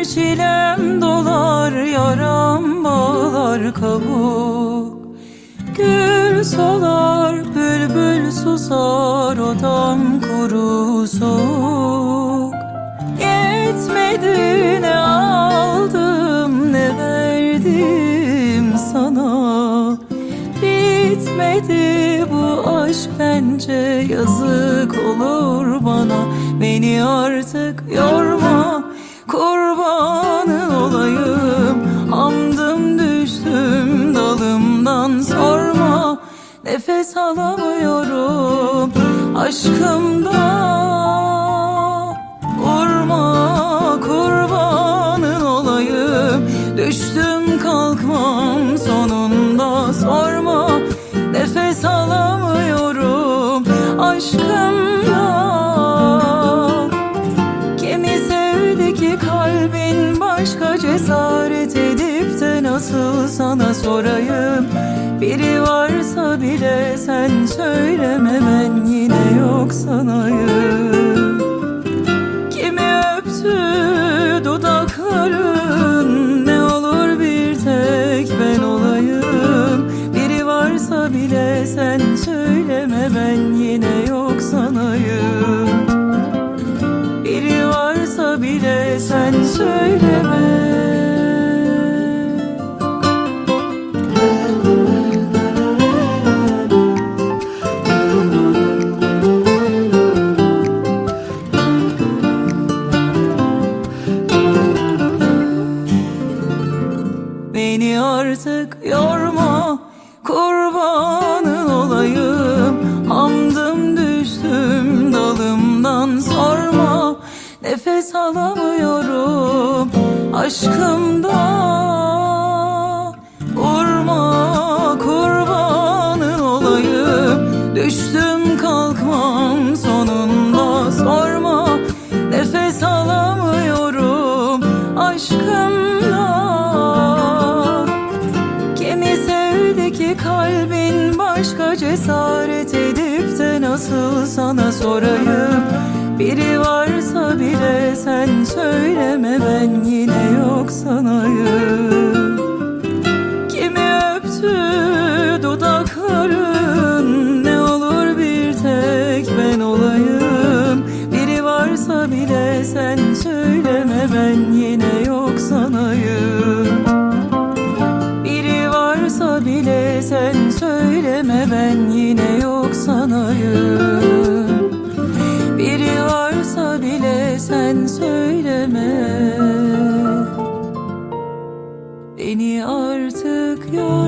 çilem dolar, yaram bağlar kabuk. Gül solar, bülbül susar, odam kuru soğuk. Yetmedi ne aldım ne verdim sana. Bitmedi bu aşk bence, yazık olur bana. Beni artık yorma, kurbanın olayım. Hamdım düştüm dalımdan, sorma. Nefes alamıyorum aşkımdan. Vurma, kurbanın olayım. Düştüm kalkmam sonunda, sorma. Nefes alamıyorum aşkımdan. Kimi sevdi ki kalbin başka, cesaret edip de nasıl sana sorayım. Biri varsa bile sen söyleme, ben yine yok sanayım. Kimi öptü dudakların, ne olur bir tek ben olayım. Biri varsa bile sen söyleme, ben yine yok sanayım. Biri varsa bile sen söyleme. Beni artık yorma, kurbanın olayım. Hamdım düştüm dalımdan, sorma. Nefes alamıyorum aşkımdan. Vurma, kurbanın olayım. Düştüm kalkmam sonunda, sorma. Nefes alamıyorum aşkımdan. Kimi sevdi ki kalbin başka, cesaret edip de nasıl sana sorayım. Biri varsa bile sen söyleme, ben yine yok sanayım. Kimi öptü dudakların, ne olur bir tek ben olayım. Biri varsa bile sen söyleme, ben yine yok sanayım. Biri varsa bile sen söyleme, ben yine yok sanayım. Biri varsa bile sen söyleme, beni artık yor.